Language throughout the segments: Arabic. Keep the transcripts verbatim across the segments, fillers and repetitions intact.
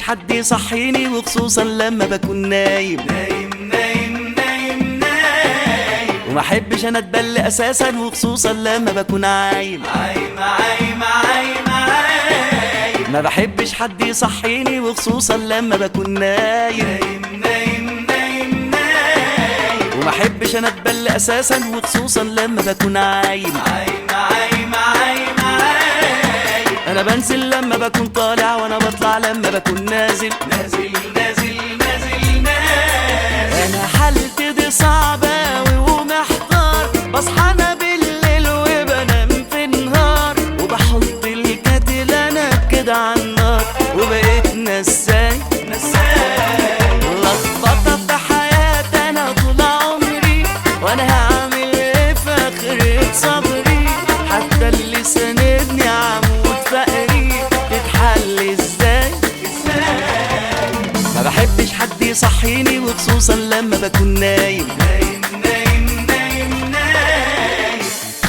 حد يصحيني وخصوصا لما بكون نايم نايم نايم نايم نايم وما احبش انا اتبل اساسا وخصوصا لما بكون عايم عايم عايم عايم عايم ما بحبش حد يصحيني وخصوصا لما بكون نايم نايم نايم نايم نايم وما احبش انا اتبل اساسا وخصوصا لما بكون عايم عايم عايم عايم عايم انا بنزل لما بكون طالع وانا بطلع لما بكون نازل نازل نازل نازل نازل انا حالتي دي صعبة اوي ومحتار، بصحى انا بالليل وبنام في النهار وبحط الكتل انا كده على النار وبقيت نساي نساي لخبطة في حياتي انا طول عمري، وانا هعمل ايه في اخرة صبري؟ حتى اللي ساندني عمود فقري تتحل ازاي؟ ما بحبش حد يصحيني وخصوصا لما بكون نايم نايم نايم نايم نايم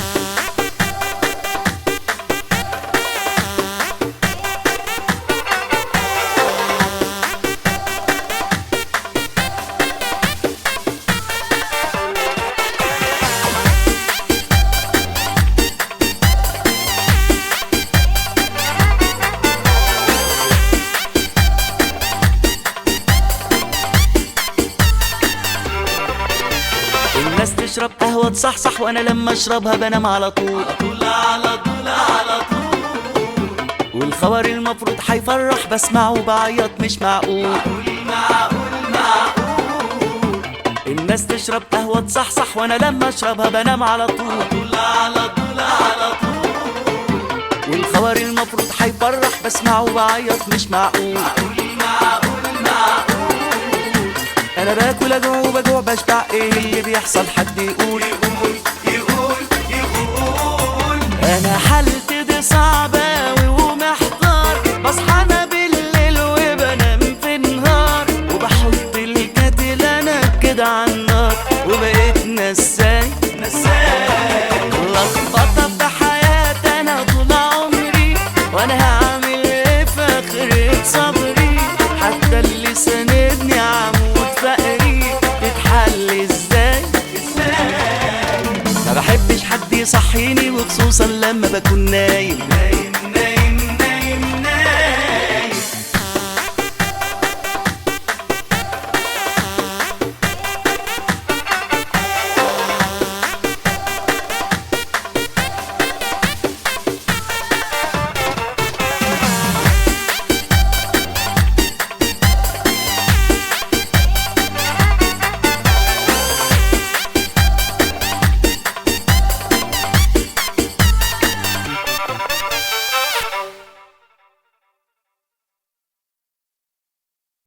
الناس تشرب قهوة تصحصح وانا لما اشربها بنام على طول طول على طول على طول والخبر المفروض حيفرح بسمعه وبعيط مش معقول معقول معقول معقول الناس تشرب قهوة تصحصح وانا لما اشربها بنام على طول طول على طول على طول والخبر المفروض حيفرح بسمعه وبعيط مش معقول معقول معقول معقول انا باكل اجوع وبجوع بشبع، ايه اللي بيحصل حد يقول؟ يقول يقول يقول انا حالتي دي صعبة اوي ومحتار، بصحى انا بالليل وبنام في النهار وبحط الكتل انا كده على النار وبقيت نساي نساي لخبطة في حياتي انا طول عمري، وانا هعمل ايه في اخرة صبري؟ حتى اللي ساندني عمود فقري تتحل ازاي؟ ازاي ما بحبش حد يصحيني وخصوصا لما بكون نايم نايم